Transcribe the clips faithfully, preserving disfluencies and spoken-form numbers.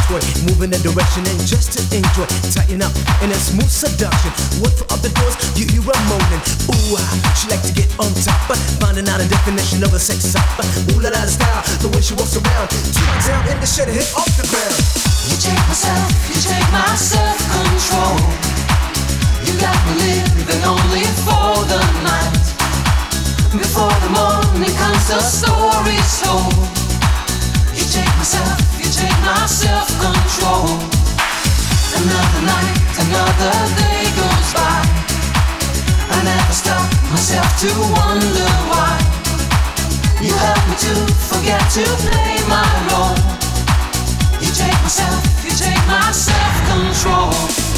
toy, move in a direction and just to enjoy. Tighten up in a smooth seduction. What for other doors, you hear her moaning. Ooh, ah, she like to get on top, but finding out a definition of a sex shop. Ooh la la style, the way she walks around, two down in the shed, hit off the ground. You take myself, you take my self-control. You got me living only for the night. Before the morning comes, the story's told. You take myself, you take my self-control. Another night, another day goes by. I never stop myself to wonder why. You help me to forget to play my role. You take myself, you take my self-control.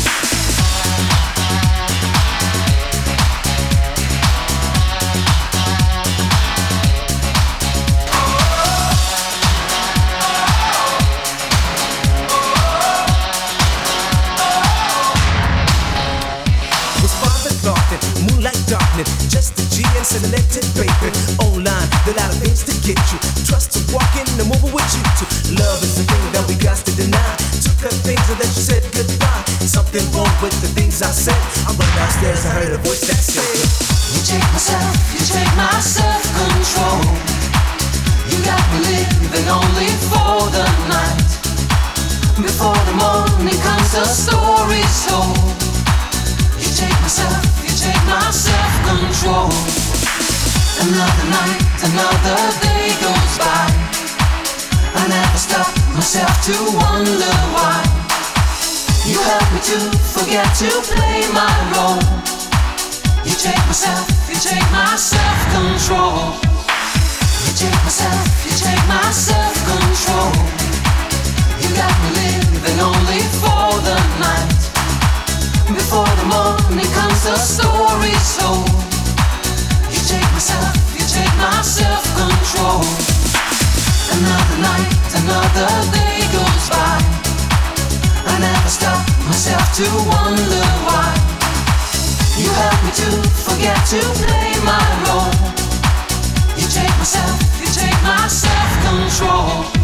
Moonlight darkness, just a G and selected baby. Online, there are a lot of things to get you. Trust to walk in and move with you too. Love is the thing that we got to deny. Took her things and then she said goodbye. Something wrong with the things I said. I run downstairs and heard a voice that said, you take myself, you take my self-control. You got me living only for the night. Before the morning comes, the story's told. You take myself, you take my self-control. Another night, another day goes by. I never stop myself to wonder why. You help me to forget to play my role. You take myself, you take my self-control. You take myself, you take my self-control. You got me living only for the night. Before the morning comes, the story's told. You take myself, you take my self-control. Another night, another day goes by. I never stop myself to wonder why. You help me to forget to play my role. You take myself, you take my self-control.